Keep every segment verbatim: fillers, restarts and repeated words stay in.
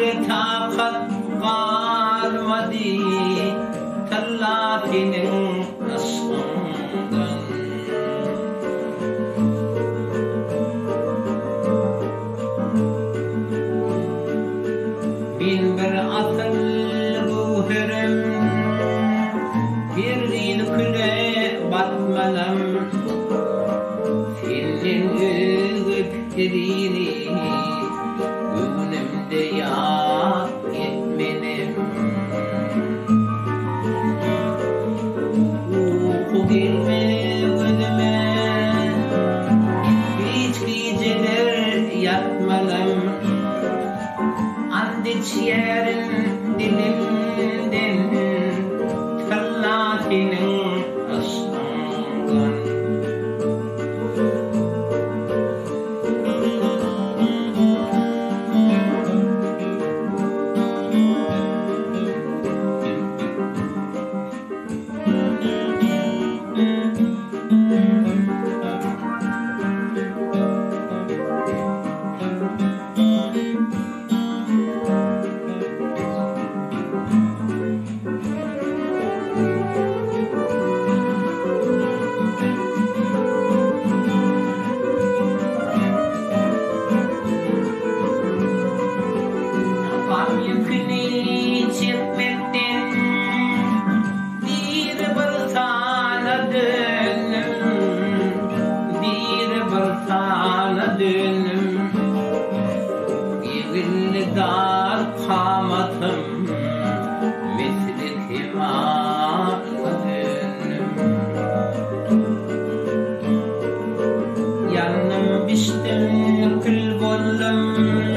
Fikre takat kalmadı tellafinin aslından. Bin bir asıl bu hürüm bir ilküle batmanam senin öğütlerini gönlümde yad etmenim. Uyku gelme gözüme hiç geceler yatmadım. Andiç yerin dilimden tellafinin aslından. Dönüm Yeville dar kamatım Misli timar dönüm Yanım biştim kül bollum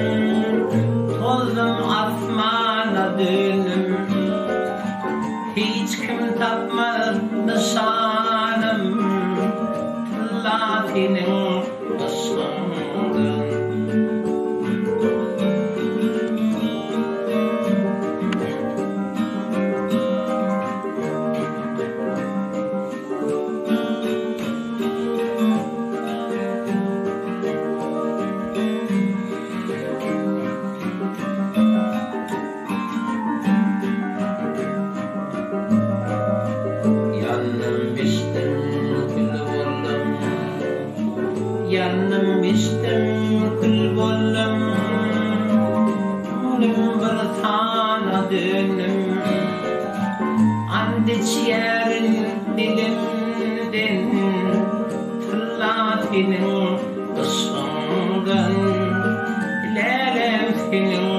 Tozdum asmana dönüm Hiç kim tapmadı şanım Tellafinin aslından. Yandım biştim kül bollum Yandım biştim kül bollum Gönlüm bir sana dönüm Andiç yerin dilimden tellafinin ısıngan Lelem senin